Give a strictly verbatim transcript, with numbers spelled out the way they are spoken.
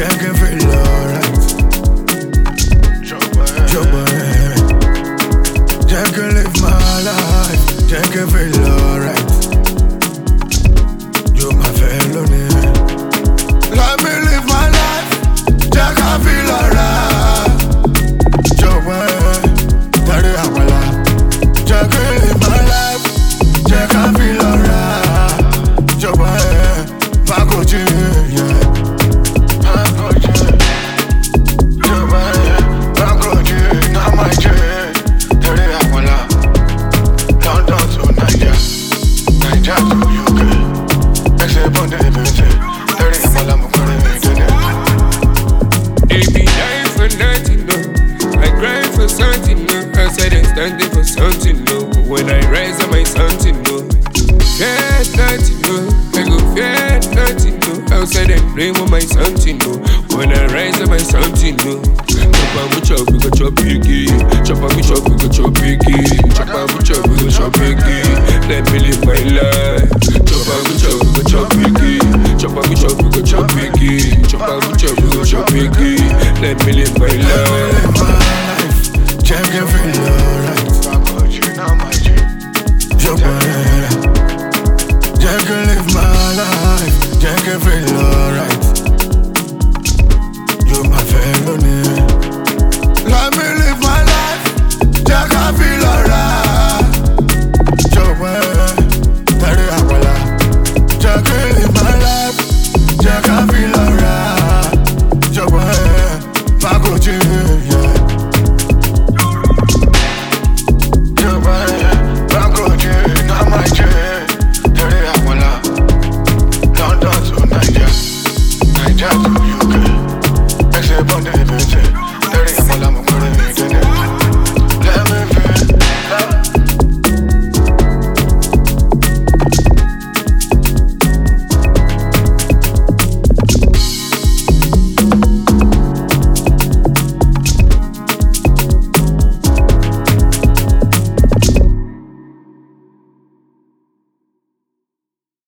check it feel alright. Trouble, check it live my life, check it feel alright. You my felony. Let me live my life, check it feel alright. Trouble, tell you how I lie. Check it live my life, check it feel alright. Trouble, back on you, yeah. Standing for something, no. When I rise, I might something, no. Fear nothing, no. I go fear nothing, no. Outside and play with my something, no. When I rise, I might something, no. Chop on me chop, we go chop biggie. Chop on me chop, we go chop biggie. Chop on me chop, we go chop biggie. Let me live my life. Chop on me chop, we go chop biggie. Chop on me chop, we go chop biggie. Chop on me chop, we go chop biggie. Let me live my life. Check it feel alright. Jump ahead. Check it live my life. Check it feel